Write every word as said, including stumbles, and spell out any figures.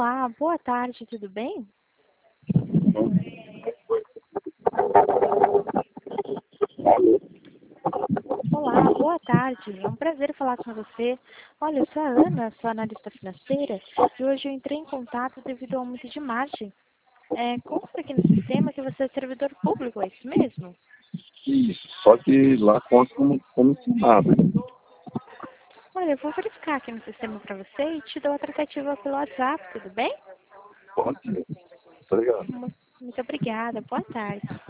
Olá, boa tarde, tudo bem? Olá, boa tarde, é um prazer falar com você. Olha, eu sou a Ana, sou analista financeira, e hoje eu entrei em contato devido ao aumento de margem. É, consta aqui no sistema que você é servidor público, é isso mesmo? Isso, só que lá consta como comissionado. Olha, eu vou verificar aqui no sistema para você e te dou a tratativa pelo WhatsApp, tudo bem? Pode ser. Obrigado. Mu- Muito obrigada, boa tarde.